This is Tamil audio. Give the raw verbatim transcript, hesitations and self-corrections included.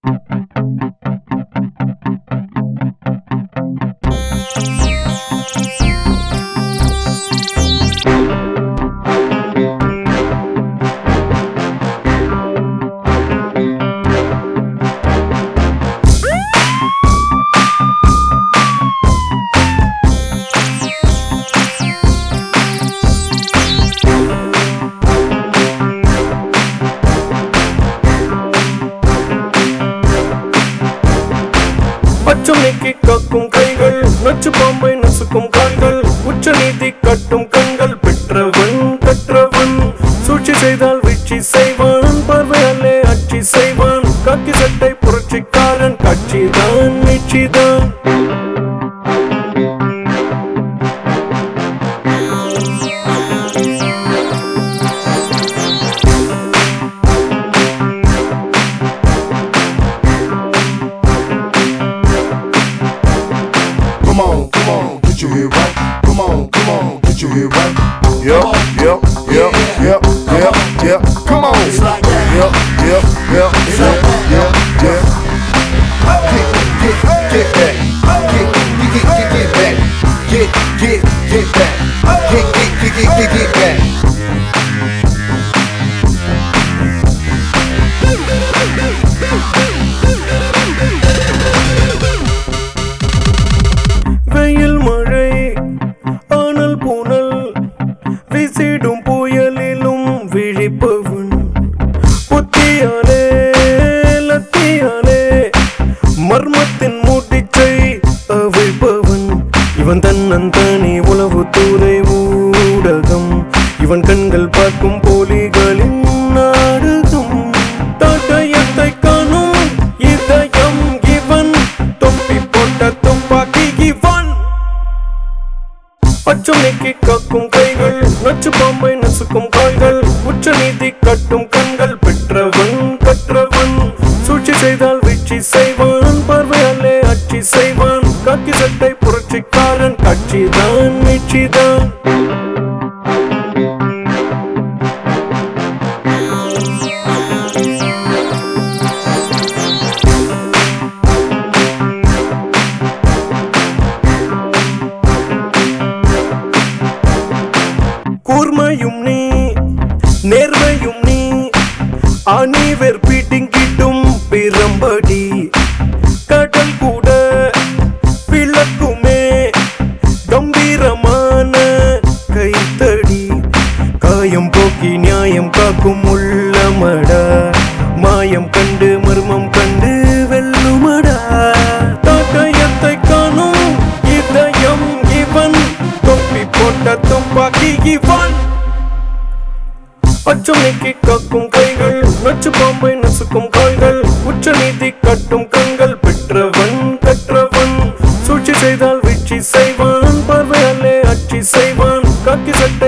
பச்சனைக்கு காக்கும் கைகள் நச்சு பாம்பை நசுக்கும் கால்கள் உச்ச நீதி கட்டும் கண்கள் பெற்றவன் கற்றவன் சூழ்ச்சி செய்தால் வீழ்ச்சி செய்வான் பார்வையாலே ஆட்சி செய்வான் காக்கி சட்டை புரட்சிக்காரன் காட்சிதான் நீட்சிதான் Come on, come on, get your head right. Come on, come on, get your head right. Yep, yep, yep, yep, yep, yep. Come on. It's like that. Yep, yep, yep, it's yep, like that. Yep, yep. Get, get, get back. Get, get, get, get, get back. Get, get, get back. Get, get, get, get, get, get back. வெயில் மழை ஆனல் பூனல் வீசிடும் புயலிலும் விழிப்பவன் புத்தியாலே லத்தியாலே மர்மத்தின் மூட்டிச்சை அவிழ்ப்பவன் இவன் தன்னந்தனி உளவு தூரை ஊடகம் இவன் கண்கள் பார்க்கும் போலிகளின் நாடகம் தாட்டயத்தை காணும் இதயம் இவன் தொப்பி போட்ட துப்பாக்கி இவன் பச்சனைக்கு காக்கும் கைகள் நச்சு பாம்பை நசுக்கும் கால்கள் உச்ச நீதி கட்டும் கண்கள் பெற்றவன் கற்றவன் சூழ்ச்சி செய்தால் வீழ்ச்சி செய்வான் பார்வையாலே ஆட்சி செய்வான் காக்கி சட்டை புரட்சிக்காரன் காட்சிதான் நீட்சிதான் கூர்மையும் நீ நேர்மையும் நீ அணிவர் பிடிங்கிட்டும் பிரம்படி கடல் கூட விளக்குமே கம்பீரமான கைத்தடி காயம் போக்கி நியாயம் காக்கும் உள்ளமடா மாயம் கண்டு மர்மம் கண்டு வெல்லுமடா தாட்டயத்தை காணும் இதயம் இவன் தொப்பி போட்ட துப்பாக்கி இவன் பச்சனைக்கு காக்கும் கைகள் நச்சு பாம்பை நசுக்கும் கால்கள் உச்ச நீதி கட்டும் கண்கள் பெற்றவன் கற்றவன் சூழ்ச்சி செய்தால் வீழ்ச்சி செய்வான் பார்வையாலே ஆட்சி செய்வான் காக்கி சட்டை